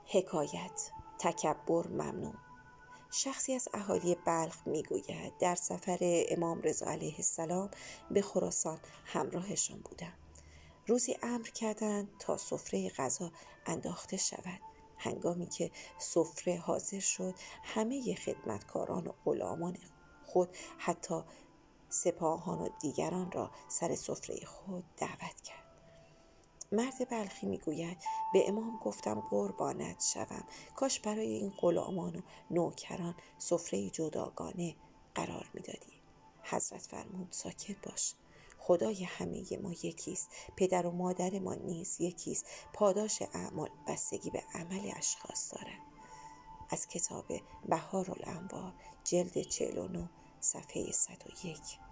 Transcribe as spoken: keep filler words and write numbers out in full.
حکایت: تکبر ممنوع. شخصی از اهالی بلخ میگوید در سفر امام رضا علیه السلام به خراسان همراهشان بودم. روزی امر کردند تا سفره غذا انداخته شود. هنگامی که سفره حاضر شد، همه خدمتکاران و غلامان خود، حتی سپاهان و دیگران را سر سفره خود دعوت کرد. مرد بلخی میگوید به امام گفتم قربانت شوم، کاش برای این غلامان و نوکران سفره جداگانه قرار میدادی. حضرت فرمود ساکت باش، خدای همه ما یکیست، پدر و مادر ما نیز یکیست، پاداش اعمال بستگی به عمل اشخاص دارد. از کتاب بهارالانوار جلد چهل و نه صفحه صد و یک.